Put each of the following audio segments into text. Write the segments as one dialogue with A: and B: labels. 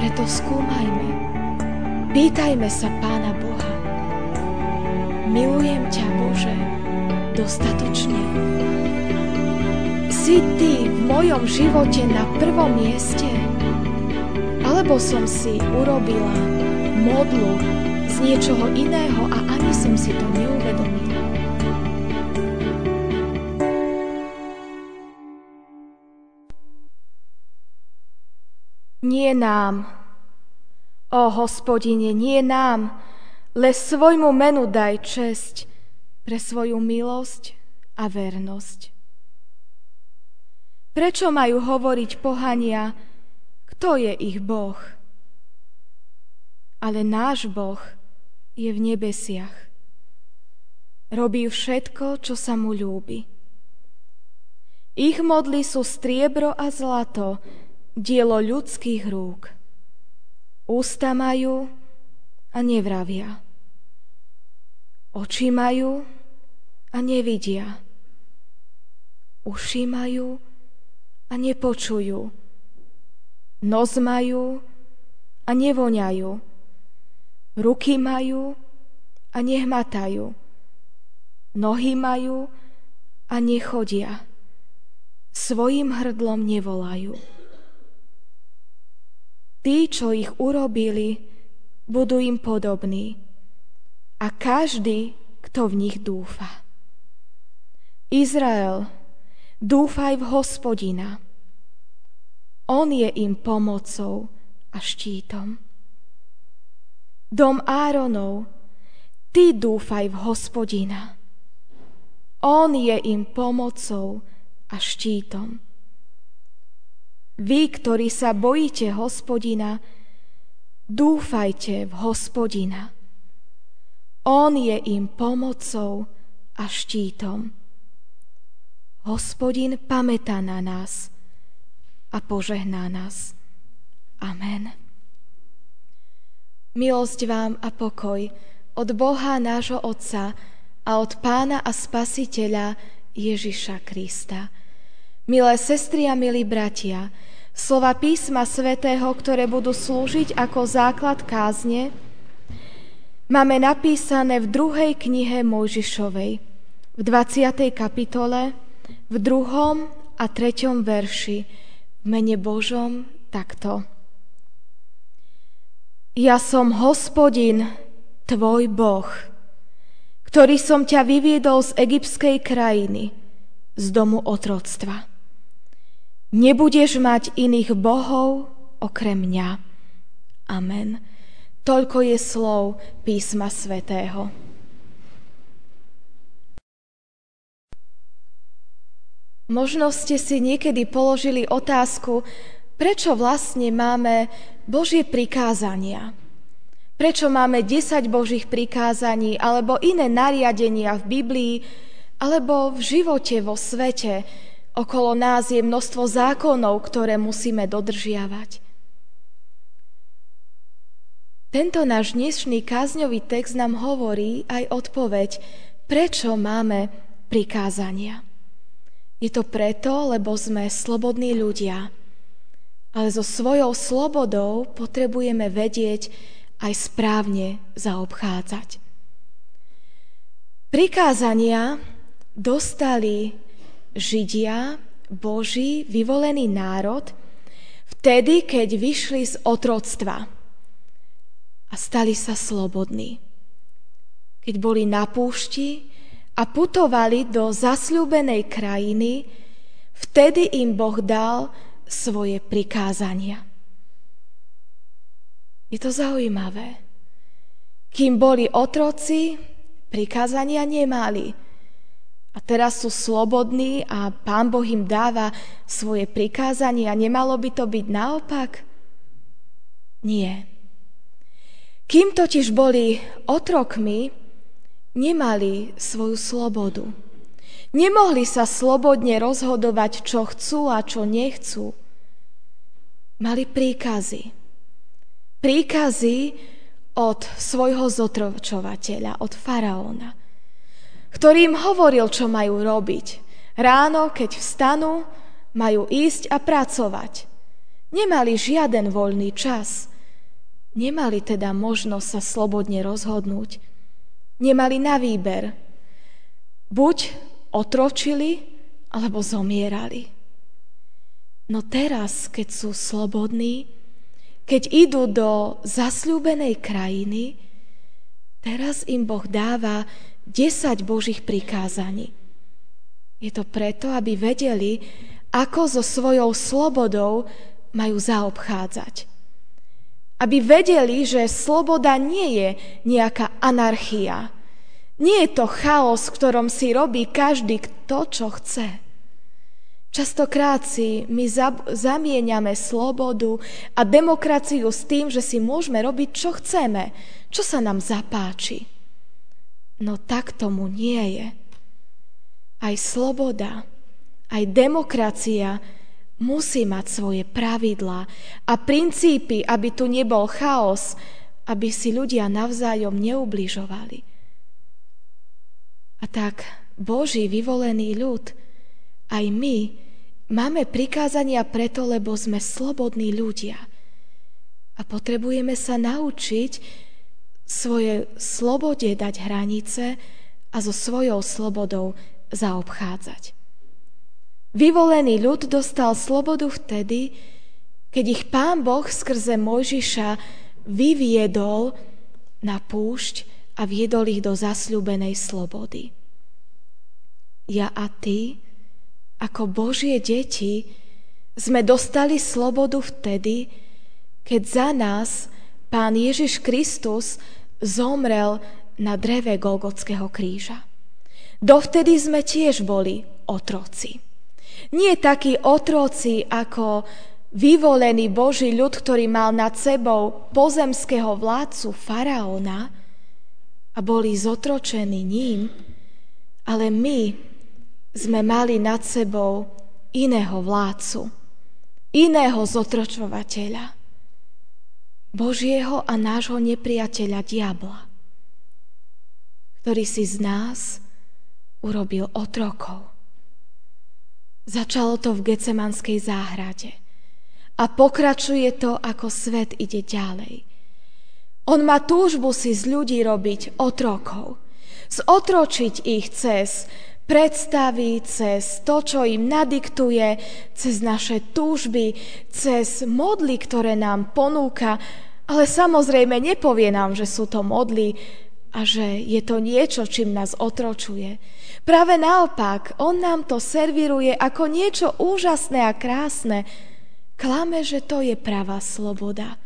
A: Preto skúmajme, pýtajme sa Pána Boha. Milujem ťa, Bože, dostatočne. Si Ty v mojom živote na prvom mieste? Alebo som si urobila modlu z niečoho iného a ani som si to neuvedomila? Nie nám, ó Hospodine, nie nám, le svojmu menu daj česť pre svoju milosť a vernosť. Prečo majú hovoriť pohania, kto je ich Boh? Ale náš Boh je v nebesiach. Robí všetko, čo sa mu ľúbi. Ich modly sú striebro a zlato, dielo ľudských rúk. Ústa majú a nevravia. Oči majú a nevidia. Uši majú a nepočujú. Nos majú a nevoňajú. Ruky majú a nehmatajú. Nohy majú a nechodia. Svojím hrdlom nevolajú. Tí, čo ich urobili, budú im podobní. A každý, kto v nich dúfa. Izrael, dúfaj v Hospodina. On je im pomocou a štítom. Dom Áronov, ty dúfaj v Hospodina. On je im pomocou a štítom. Vy, ktorí sa bojíte Hospodina, dúfajte v Hospodina. On je im pomocou a štítom. Hospodin pamätá na nás a požehná nás. Amen. Milosť vám a pokoj od Boha nášho Otca a od Pána a Spasiteľa Ježiša Krista. Milé sestry a milí bratia, slova písma svätého, ktoré budú slúžiť ako základ kázne, máme napísané v 2. knihe Mojžišovej, v 20. kapitole, v 2. a 3. verši, v mene Božom takto. Ja som Hospodin, tvoj Boh, ktorý som ťa vyviedol z egyptskej krajiny, z domu otroctva. Nebudeš mať iných bohov okrem mňa. Amen. Toľko je slov písma svätého. Možno ste si niekedy položili otázku, prečo vlastne máme Božie prikázania. Prečo máme 10 Božích prikázaní alebo iné nariadenia v Biblii alebo v živote vo svete. Okolo nás je množstvo zákonov, ktoré musíme dodržiavať. Tento náš dnešný kázňový text nám hovorí aj odpoveď, prečo máme prikázania. Je to preto, lebo sme slobodní ľudia, ale so svojou slobodou potrebujeme vedieť aj správne zaobchádzať. Prikázania dostali Židia, Boží vyvolený národ, vtedy, keď vyšli z otroctva a stali sa slobodní. Keď boli na púšti a putovali do zasľúbenej krajiny, vtedy im Boh dal svoje prikázania. Je to zaujímavé. Kým boli otroci, prikázania nemali. A teraz sú slobodní a Pán Boh im dáva svoje prikázania. Nemalo by to byť naopak? Nie. Kým totiž boli otrokmi, nemali svoju slobodu. Nemohli sa slobodne rozhodovať, čo chcú a čo nechcú. Mali príkazy. Príkazy od svojho zotročovateľa, od faraóna, ktorý im hovoril, čo majú robiť. Ráno, keď vstanú, majú ísť a pracovať. Nemali žiaden voľný čas. nemali teda možnosť sa slobodne rozhodnúť. Nemali na výber. Buď otročili, alebo zomierali. No teraz, keď sú slobodní, keď idú do zasľúbenej krajiny, teraz im Boh dáva 10 Božích prikázaní. Je to preto, aby vedeli, ako so svojou slobodou majú zaobchádzať. Aby vedeli, že sloboda nie je nejaká anarchia. Nie je to chaos, v ktorom si robí každý to, čo chce. Častokrát si my zamieňame slobodu a demokraciu s tým, že si môžeme robiť, čo chceme, čo sa nám zapáči. No tak tomu nie je. Aj sloboda, aj demokracia musí mať svoje pravidlá a princípy, aby tu nebol chaos, aby si ľudia navzájom neubližovali. A tak Boží vyvolený ľud, aj my, máme prikázania preto, lebo sme slobodní ľudia. A potrebujeme sa naučiť svoje slobode dať hranice a so svojou slobodou zaobchádzať. Vyvolený ľud dostal slobodu vtedy, keď ich Pán Boh skrze Mojžiša vyviedol na púšť a viedol ich do zasľúbenej slobody. Ja a ty, ako Božie deti, sme dostali slobodu vtedy, keď za nás Pán Ježiš Kristus zomrel na dreve Golgotského kríža. Dovtedy sme tiež boli otroci. Nie takí otroci ako vyvolený Boží ľud, ktorý mal nad sebou pozemského vládcu faraóna a boli zotročení ním, ale my sme mali nad sebou iného vládcu, iného zotročovateľa, Božieho a nášho nepriateľa diabla, ktorý si z nás urobil otrokov. Začalo to v Getsemanskej záhrade a pokračuje to, ako svet ide ďalej. On má túžbu si z ľudí robiť otrokov, zotročiť ich cez predstavy, cez to, čo im nadiktuje, cez naše túžby, cez modly, ktoré nám ponúka, ale samozrejme nepovie nám, že sú to modly a že je to niečo, čím nás otročuje. Práve naopak, on nám to servíruje ako niečo úžasné a krásne. Klame, že to je pravá sloboda.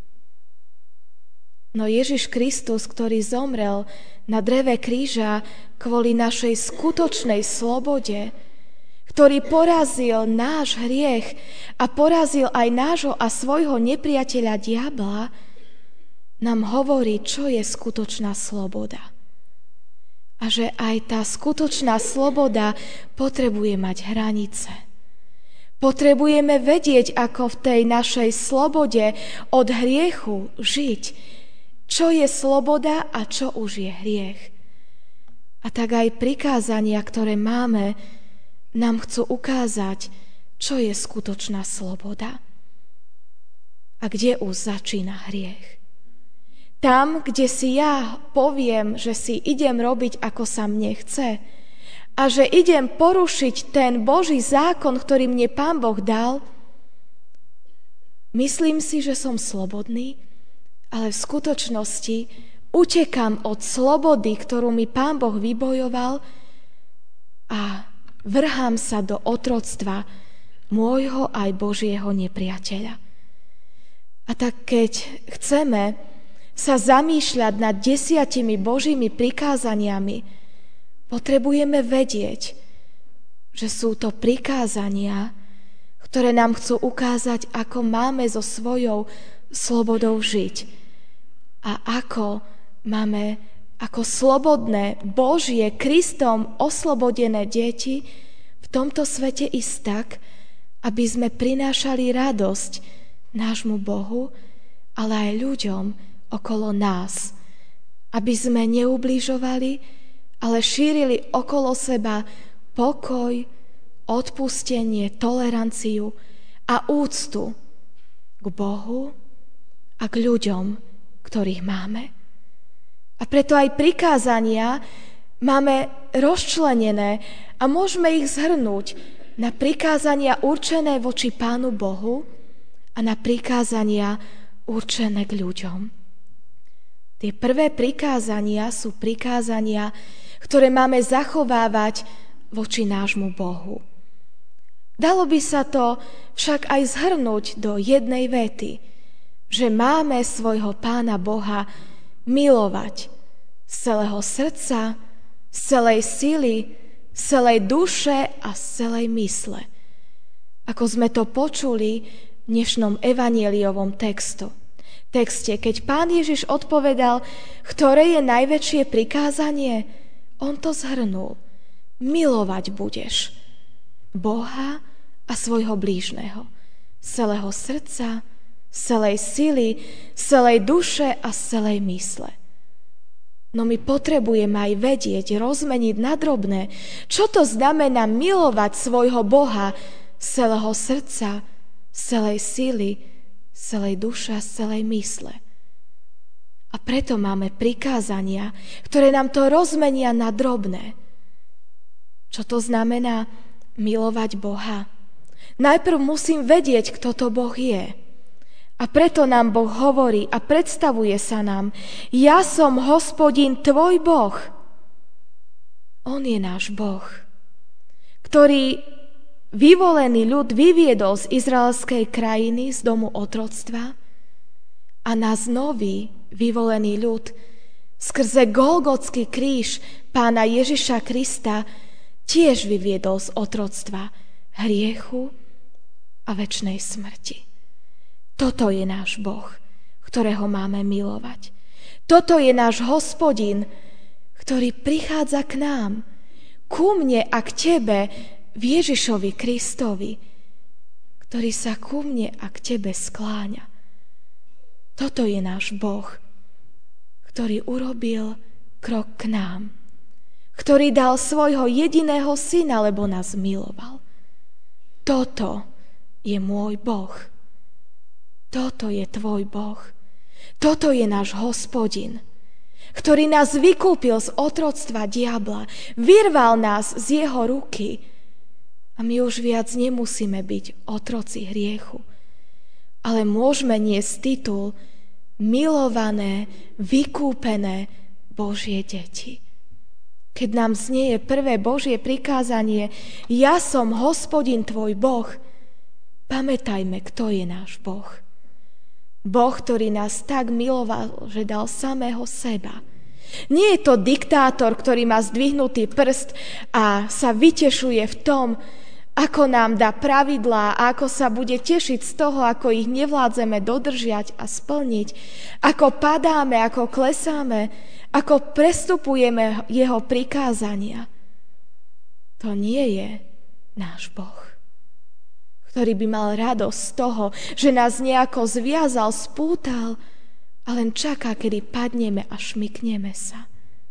A: No Ježiš Kristus, ktorý zomrel na dreve kríža kvôli našej skutočnej slobode, ktorý porazil náš hriech a porazil aj nášho a svojho nepriateľa diabla, nám hovorí, čo je skutočná sloboda. A že aj tá skutočná sloboda potrebuje mať hranice. Potrebujeme vedieť, ako v tej našej slobode od hriechu žiť. Čo je sloboda a čo už je hriech. A tak aj prikázania, ktoré máme, nám chcú ukázať, čo je skutočná sloboda. A kde už začína hriech. Tam, kde si ja poviem, že si idem robiť, ako sa mne chce, a že idem porušiť ten Boží zákon, ktorý mne Pán Boh dal, myslím si, že som slobodný, ale v skutočnosti utekám od slobody, ktorú mi Pán Boh vybojoval, a vrhám sa do otroctva môjho aj Božieho nepriateľa. A tak keď chceme sa zamýšľať nad 10 Božími prikázaniami, potrebujeme vedieť, že sú to prikázania, ktoré nám chcú ukázať, ako máme so svojou slobodou žiť. A ako máme ako slobodné, Božie, Kristom oslobodené deti v tomto svete ísť tak, aby sme prinášali radosť nášmu Bohu, ale aj ľuďom okolo nás. Aby sme neubližovali, ale šírili okolo seba pokoj, odpustenie, toleranciu a úctu k Bohu a k ľuďom, ktorých máme. A preto aj prikázania máme rozčlenené a môžeme ich zhrnúť na prikázania určené voči Pánu Bohu a na prikázania určené k ľuďom. Tie prvé prikázania sú prikázania, ktoré máme zachovávať voči nášmu Bohu. Dalo by sa to však aj zhrnúť do jednej vety, že máme svojho Pána Boha milovať z celého srdca, z celej sily, z celej duše a z celej mysle. Ako sme to počuli v dnešnom evanjeliovom texte, keď Pán Ježiš odpovedal, ktoré je najväčšie prikázanie, on to zhrnul. Milovať budeš Boha a svojho blížneho z celého srdca, z celej sily, z celej duše a z celej mysle. No my potrebujeme aj vedieť, rozmeniť na drobné, čo to znamená milovať svojho Boha z celého srdca, z celej sily, z celej duše a z celej mysle. A preto máme prikázania, ktoré nám to rozmenia na drobné. Čo to znamená milovať Boha? Najprv musím vedieť, kto to Boh je. A preto nám Boh hovorí a predstavuje sa nám: ja som Hospodin tvoj Boh. On je náš Boh, ktorý vyvolený ľud vyviedol z izraelskej krajiny, z domu otroctva, a nás nový vyvolený ľud skrze Golgotský kríž Pána Ježiša Krista tiež vyviedol z otroctva, hriechu a večnej smrti. Toto je náš Boh, ktorého máme milovať. Toto je náš Hospodin, ktorý prichádza k nám, ku mne a k tebe, v Ježišovi Kristovi, ktorý sa ku mne a k tebe skláňa. Toto je náš Boh, ktorý urobil krok k nám, ktorý dal svojho jediného syna, lebo nás miloval. Toto je môj Boh. Toto je tvoj Boh. Toto je náš Hospodin, ktorý nás vykúpil z otroctva diabla, vyrval nás z jeho ruky a my už viac nemusíme byť otroci hriechu, ale môžeme niesť titul milované, vykúpené Božie deti. Keď nám znieje prvé Božie prikázanie: ja som Hospodin tvoj Boh, pamätajme, kto je náš Boh. Boh, ktorý nás tak miloval, že dal samého seba. Nie je to diktátor, ktorý má zdvihnutý prst a sa vytešuje v tom, ako nám dá pravidlá a ako sa bude tešiť z toho, ako ich nevládzeme dodržiať a splniť, ako padáme, ako klesáme, ako prestupujeme jeho prikázania. To nie je náš Boh, ktorý by mal radosť z toho, že nás nejako zviazal, spútal a len čaká, kedy padneme a šmykneme sa.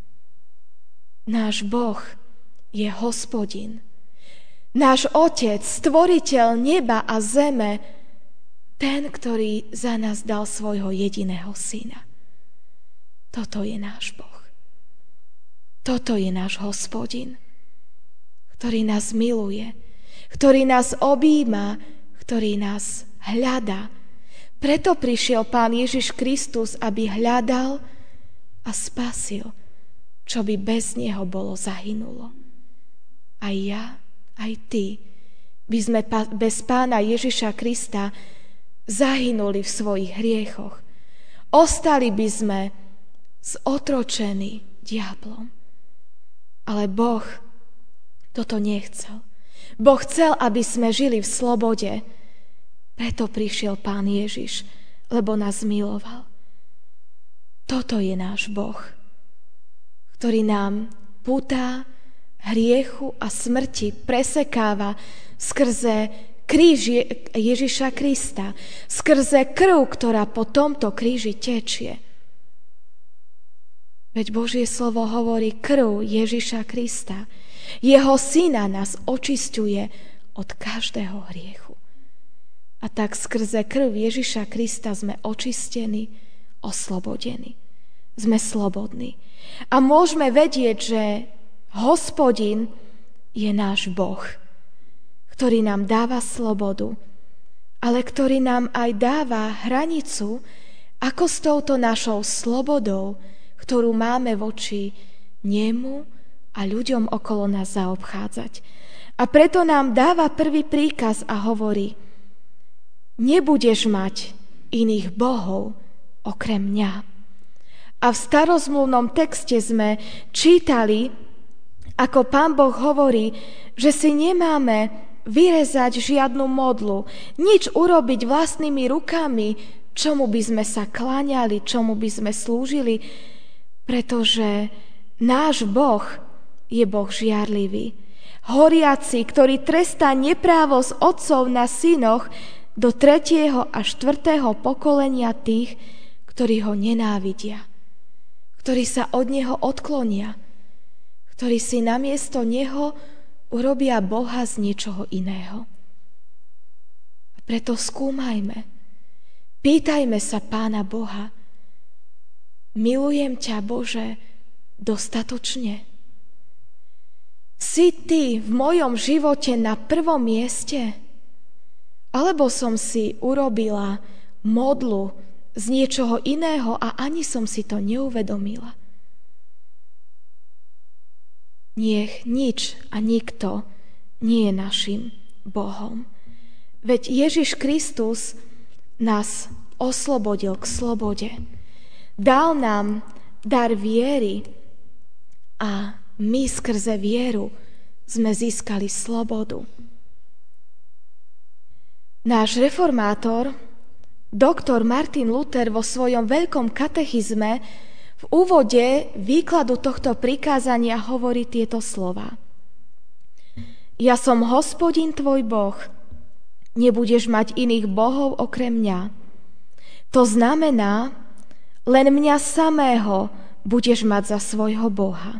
A: Náš Boh je Hospodin. Náš Otec, stvoriteľ neba a zeme, ten, ktorý za nás dal svojho jediného syna. Toto je náš Boh. Toto je náš Hospodin, ktorý nás miluje, ktorý nás objíma, ktorý nás hľadá. Preto prišiel Pán Ježiš Kristus, aby hľadal a spasil, čo by bez neho bolo zahynulo. Aj ja, aj ty by sme bez Pána Ježiša Krista zahynuli v svojich hriechoch. Ostali by sme zotročení diablom. Ale Boh toto nechcel. Boh chcel, aby sme žili v slobode. Preto prišiel Pán Ježiš, lebo nás miloval. Toto je náš Boh, ktorý nám pútá hriechu a smrti presekáva skrze kríž Ježiša Krista, skrze krv, ktorá po tomto kríži tečie. Veď Božie slovo hovorí: krv Ježiša Krista, jeho syna, nás očisťuje od každého hriechu. A tak skrze krv Ježiša Krista sme očistení oslobodení. Sme slobodní. A môžeme vedieť, že Hospodin je náš Boh, ktorý nám dáva slobodu, ale ktorý nám aj dáva hranicu, ako s touto našou slobodou, ktorú máme voči nemu a ľuďom okolo nás zaobchádzať. A preto nám dáva prvý príkaz a hovorí: nebudeš mať iných bohov okrem mňa. A v starozmluvnom texte sme čítali, ako Pán Boh hovorí, že si nemáme vyrezať žiadnu modlu, nič urobiť vlastnými rukami, čomu by sme sa kláňali, čomu by sme slúžili, pretože náš Boh je Boh žiarlivý, horiaci, ktorý trestá neprávosť otcov na synoch do 3. a 4. pokolenia tých, ktorí ho nenávidia, ktorí sa od neho odklonia, ktorí si namiesto neho urobia Boha z niečoho iného. A preto skúmajme, pýtajme sa Pána Boha: milujem ťa, Bože, dostatočne? Si ty v mojom živote na prvom mieste? Alebo som si urobila modlu z niečoho iného a ani som si to neuvedomila? Nech nič a nikto nie je našim Bohom. Veď Ježiš Kristus nás oslobodil k slobode. Dal nám dar viery a my skrze vieru sme získali slobodu. Náš reformátor, doktor Martin Luther, vo svojom veľkom katechizme v úvode výkladu tohto prikázania hovorí tieto slová: ja som Hospodin tvoj Boh, nebudeš mať iných bohov okrem mňa. To znamená, len mňa samého budeš mať za svojho Boha.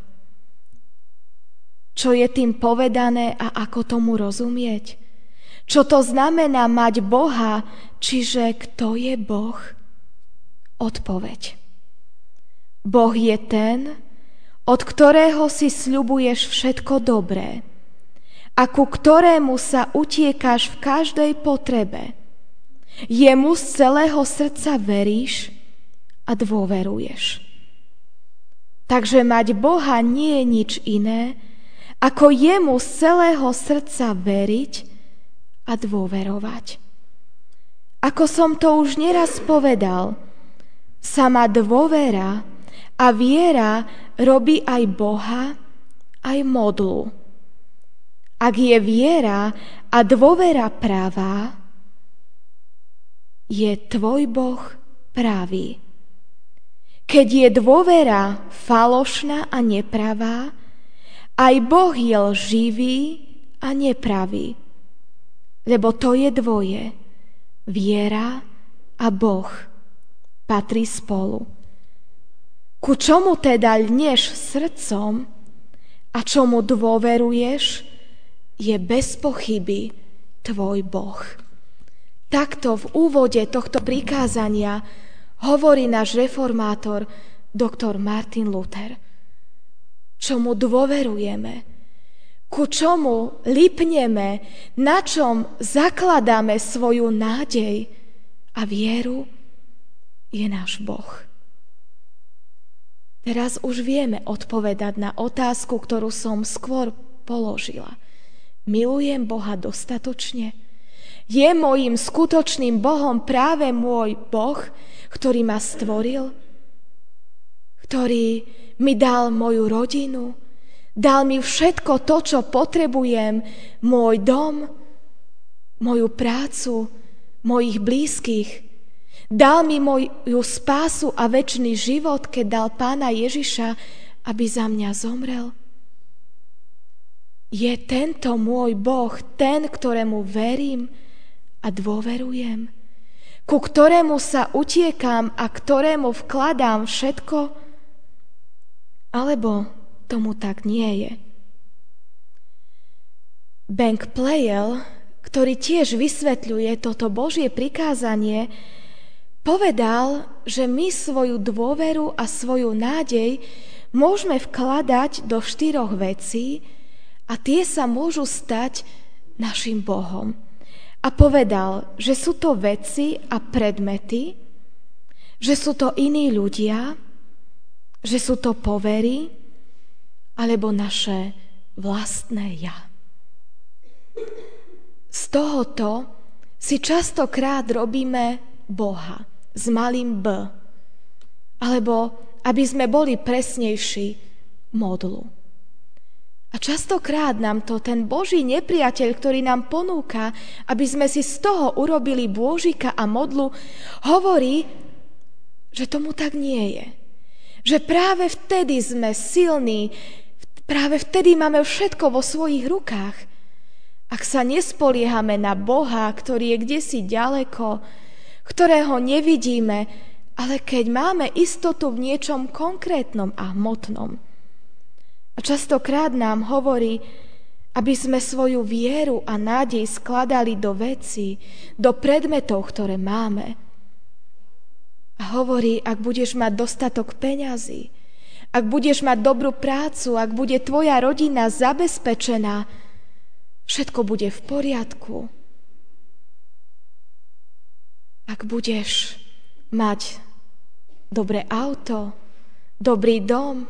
A: Čo je tým povedané a ako tomu rozumieť? Čo to znamená mať Boha, čiže kto je Boh? Odpoveď: Boh je ten, od ktorého si sľubuješ všetko dobré a ku ktorému sa utiekáš v každej potrebe. Jemu z celého srdca veríš a dôveruješ. Takže mať Boha nie je nič iné, ako jemu z celého srdca veriť a dôverovať. Ako som to už neraz povedal, sama dôvera a viera robí aj Boha, aj modlu. Ak je viera a dôvera pravá, je tvoj Boh pravý. Keď je dôvera falošná a nepravá, aj Boh je lživý a nepravý. Lebo to je dvoje. Viera a Boh patrí spolu. Ku čomu teda lneš srdcom a čomu dôveruješ, je bez pochyby tvoj Boh. Takto v úvode tohto prikázania hovorí náš reformátor doktor Martin Luther. Čomu dôverujeme, ku čomu lipneme, na čom zakladáme svoju nádej a vieru, je náš Boh. Teraz už vieme odpovedať na otázku, ktorú som skôr položila. Milujem Boha dostatočne? Je mojím skutočným Bohom práve môj Boh, ktorý ma stvoril? Ktorý mi dal moju rodinu? Dal mi všetko to, čo potrebujem? Môj dom? Moju prácu? Mojich blízkych? Dal mi moju spásu a večný život, keď dal Pána Ježiša, aby za mňa zomrel? Je tento môj Boh ten, ktorému verím a dôverujem? Ku ktorému sa utiekam a ktorému vkladám všetko? Alebo tomu tak nie je? Bengt Pleyel, ktorý tiež vysvetľuje toto Božie prikázanie, povedal, že my svoju dôveru a svoju nádej môžeme vkladať do 4 vecí a tie sa môžu stať našim Bohom. A povedal, že sú to veci a predmety, že sú to iní ľudia, že sú to povery, alebo naše vlastné ja. Z tohoto si častokrát robíme Boha s malým B, alebo, aby sme boli presnejší, modlu. A častokrát nám to ten Boží nepriateľ, ktorý nám ponúka, aby sme si z toho urobili bôžika a modlu, hovorí, že tomu tak nie je. Že práve vtedy sme silní, práve vtedy máme všetko vo svojich rukách. Ak sa nespoliehame na Boha, ktorý je kdesi ďaleko, ktorého nevidíme, ale keď máme istotu v niečom konkrétnom a hmotnom. A častokrát nám hovorí, aby sme svoju vieru a nádej skladali do vecí, do predmetov, ktoré máme. A hovorí, ak budeš mať dostatok peňazí, ak budeš mať dobrú prácu, ak bude tvoja rodina zabezpečená, všetko bude v poriadku. Ak budeš mať dobré auto, dobrý dom,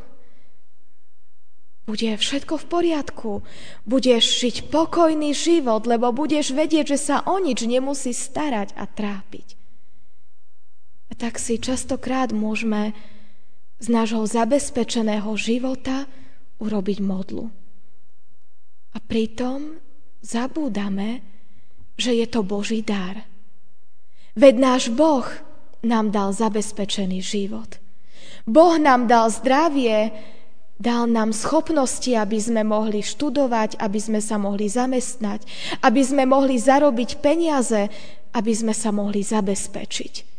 A: bude všetko v poriadku. Budeš žiť pokojný život, lebo budeš vedieť, že sa o nič nemusí starať a trápiť. A tak si častokrát môžeme z nášho zabezpečeného života urobiť modlu. A pritom zabúdame, že je to Boží dar. Veď náš Boh nám dal zabezpečený život. Boh nám dal zdravie, dal nám schopnosti, aby sme mohli študovať, aby sme sa mohli zamestnať, aby sme mohli zarobiť peniaze, aby sme sa mohli zabezpečiť.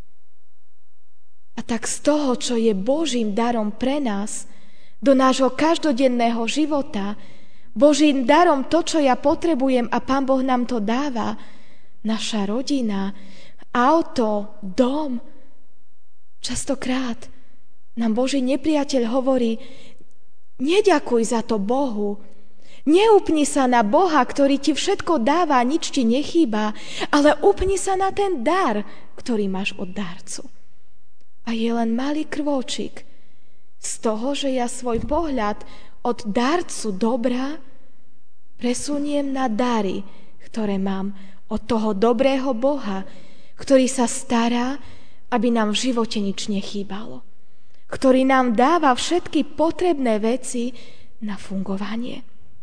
A: A tak z toho, čo je Božím darom pre nás, do nášho každodenného života, Božím darom to, čo ja potrebujem a Pán Boh nám to dáva, naša rodina, auto, dom. Častokrát nám Boží nepriateľ hovorí, neďakuj za to Bohu, neupni sa na Boha, ktorý ti všetko dáva, nič ti nechýba, ale upni sa na ten dar, ktorý máš od darcu. A je len malý krôčik z toho, že ja svoj pohľad od darcu dobra presuniem na dary, ktoré mám od toho dobrého Boha, ktorý sa stará, aby nám v živote nič nechýbalo, ktorý nám dáva všetky potrebné veci na fungovanie.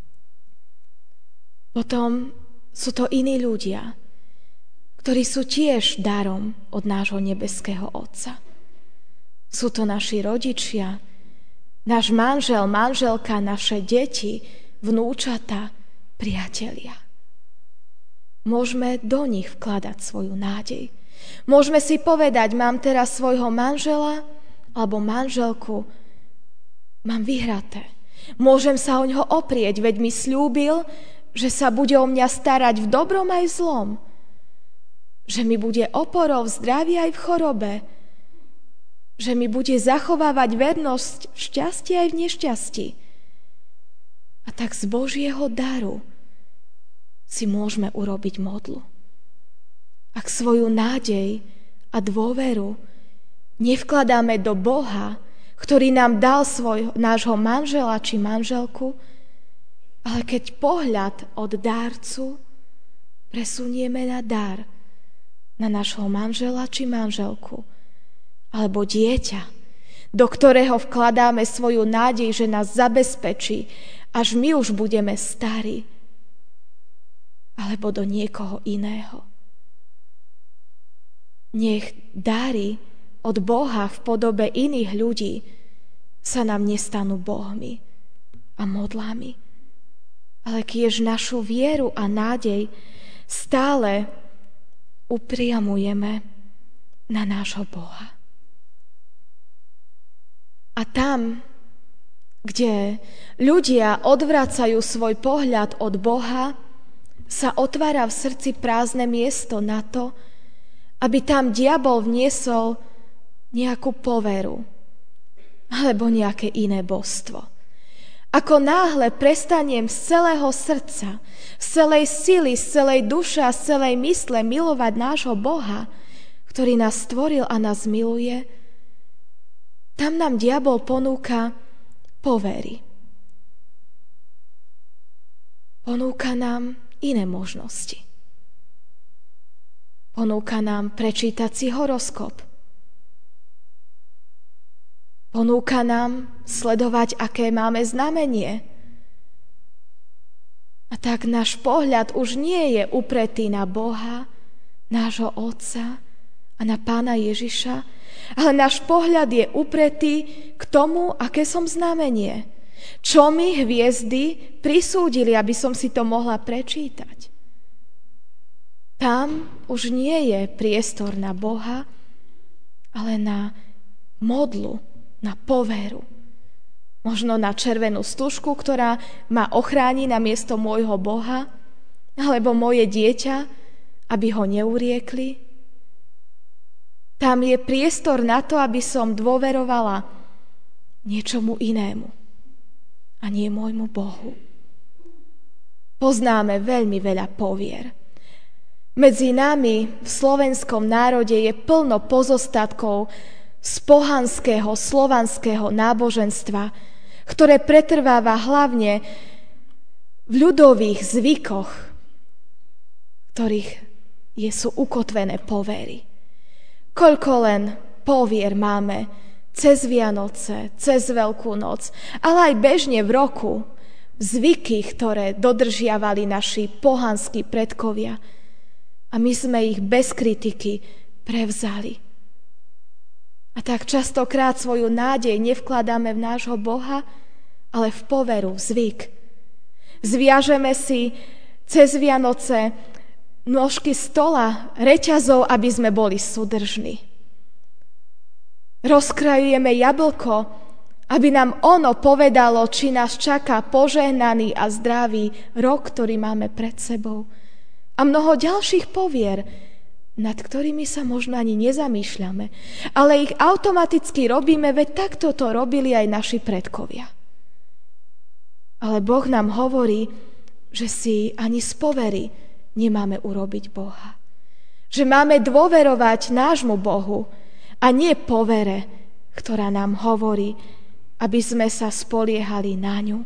A: Potom sú to iní ľudia, ktorí sú tiež darom od nášho nebeského Otca. Sú to naši rodičia, náš manžel, manželka, naše deti, vnúčata, priatelia. Môžeme do nich vkladať svoju nádej. Môžeme si povedať, mám teraz svojho manžela alebo manželku, mám vyhraté. Môžem sa o ňoho oprieť, veď mi sľúbil, že sa bude o mňa starať v dobrom aj v zlom. Že mi bude oporou v zdraví aj v chorobe. Že mi bude zachovávať vernosť v šťastí aj v nešťastí. A tak z Božieho daru si môžeme urobiť modlu. Ak svoju nádej a dôveru nevkladáme do Boha, ktorý nám dal nášho manžela či manželku, ale keď pohľad od dárcu presunieme na dar, na nášho manžela či manželku, alebo dieťa, do ktorého vkladáme svoju nádej, že nás zabezpečí, až my už budeme starí, alebo do niekoho iného. Nech dary od Boha v podobe iných ľudí sa nám nestanú bohmi a modlami, ale kiež našu vieru a nádej stále upriamujeme na nášho Boha. A tam, kde ľudia odvracajú svoj pohľad od Boha, sa otvára v srdci prázdne miesto na to, aby tam diabol vniesol nejakú poveru alebo nejaké iné božstvo. Ako náhle prestanem z celého srdca, z celej sily, z celej duše a z celej mysle milovať nášho Boha, ktorý nás stvoril a nás miluje, tam nám diabol ponúka povery. Ponúka nám iné možnosti. Ponúka nám prečítať si horoskop. Ponúka nám sledovať, aké máme znamenie. A tak náš pohľad už nie je upretý na Boha, nášho Otca a na Pána Ježiša, ale náš pohľad je upretý k tomu, aké som znamenie. Čo mi hviezdy prisúdili, aby som si to mohla prečítať. Tam už nie je priestor na Boha, ale na modlu, na poveru. Možno na červenú stužku, ktorá ma ochráni na miesto môjho Boha, alebo moje dieťa, aby ho neuriekli. Tam je priestor na to, aby som dôverovala niečomu inému a nie môjmu Bohu. Poznáme veľmi veľa povier. Medzi nami v slovenskom národe je plno pozostatkov z pohanského, slovanského náboženstva, ktoré pretrváva hlavne v ľudových zvykoch, ktorých sú ukotvené povery. Koľko len povier máme cez Vianoce, cez Veľkú noc, ale aj bežne v roku, zvyky, ktoré dodržiavali naši pohanskí predkovia. A my sme ich bez kritiky prevzali. A tak častokrát svoju nádej nevkladáme v nášho Boha, ale v poveru, v zvyk. Zviažeme si cez Vianoce nôžky stola, reťazov, aby sme boli súdržní. Rozkrajujeme jablko, aby nám ono povedalo, či nás čaká požehnaný a zdravý rok, ktorý máme pred sebou. A mnoho ďalších povier, nad ktorými sa možno ani nezamýšľame, ale ich automaticky robíme, veď takto to robili aj naši predkovia. Ale Boh nám hovorí, že si ani z povery nemáme urobiť Boha. Že máme dôverovať nášmu Bohu a nie povere, ktorá nám hovorí, aby sme sa spoliehali na ňu.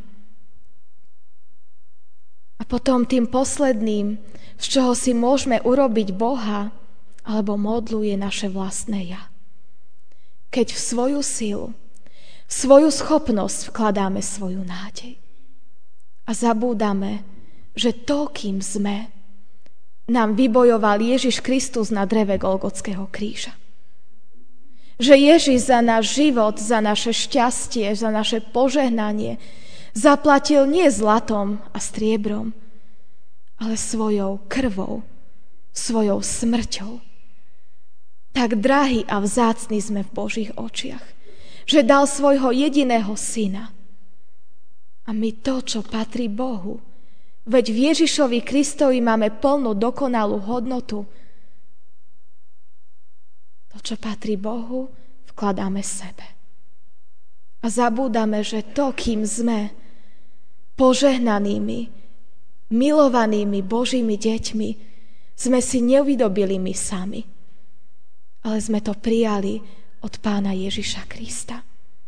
A: A potom tým posledným, z čoho si môžeme urobiť Boha, alebo modlu, je naše vlastné ja. Keď v svoju silu, svoju schopnosť vkladáme svoju nádej a zabúdame, že to, kým sme, nám vybojoval Ježiš Kristus na dreve Golgotského kríža. Že Ježiš za náš život, za naše šťastie, za naše požehnanie zaplatil nie zlatom a striebrom, ale svojou krvou, svojou smrťou. Tak drahý a vzácny sme v Božích očiach, že dal svojho jediného syna. A my to, čo patrí Bohu, veď v Ježišovi Kristovi máme plnú dokonalú hodnotu. To, čo patrí Bohu, vkladáme sebe. A zabúdame, že to, kým sme, požehnanými, milovanými Božími deťmi, sme si nevydobili my sami, ale sme to prijali od Pána Ježiša Krista.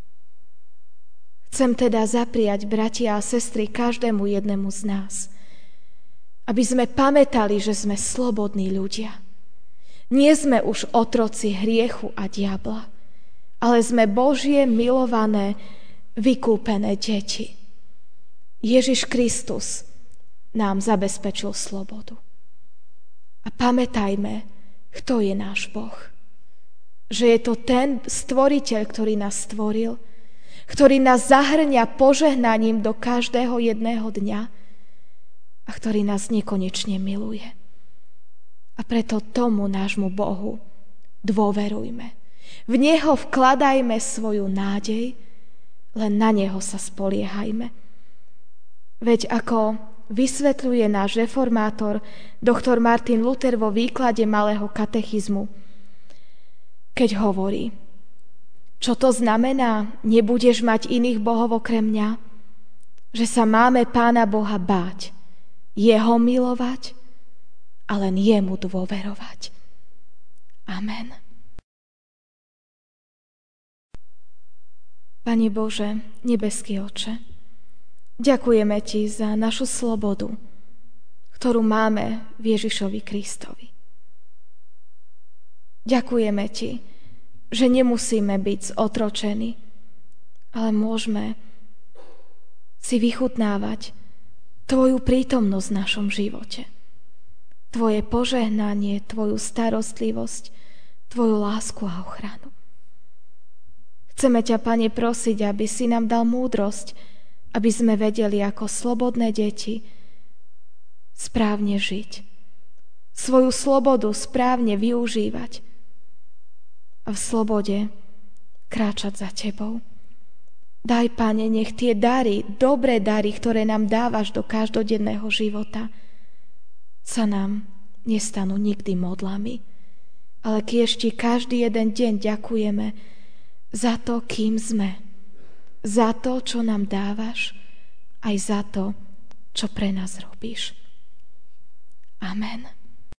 A: Chcem teda zapriať, bratia a sestry, každému jednému z nás, aby sme pamätali, že sme slobodní ľudia. Nie sme už otroci hriechu a diabla, ale sme Božie milované, vykúpené deti. Ježiš Kristus nám zabezpečil slobodu. A pamätajme, kto je náš Boh. Že je to ten stvoriteľ, ktorý nás stvoril, ktorý nás zahrňa požehnaním do každého jedného dňa a ktorý nás nekonečne miluje. A preto tomu nášmu Bohu dôverujme. V Neho vkladajme svoju nádej, len na Neho sa spoliehajme. Veď ako vysvetľuje náš reformátor, doktor Martin Luther vo výklade Malého katechizmu, keď hovorí: čo to znamená, nebudeš mať iných bohov okrem mňa? Že sa máme Pána Boha báť, jeho milovať a len jemu dôverovať. Amen. Pane Bože, nebeský Otče, ďakujeme Ti za našu slobodu, ktorú máme v Ježišovi Kristovi. Ďakujeme Ti, že nemusíme byť zotročení, ale môžeme si vychutnávať Tvoju prítomnosť v našom živote. Tvoje požehnanie, Tvoju starostlivosť, Tvoju lásku a ochranu. Chceme ťa, Pane, prosiť, aby si nám dal múdrosť, aby sme vedeli ako slobodné deti správne žiť. Svoju slobodu správne využívať a v slobode kráčať za Tebou. Daj, Pane, nech tie dary, dobré dary, ktoré nám dávaš do každodenného života, sa nám nestanú nikdy modlami, ale kiež Ti každý jeden deň ďakujeme za to, kým sme, za to, čo nám dávaš, aj za to, čo pre nás robíš. Amen.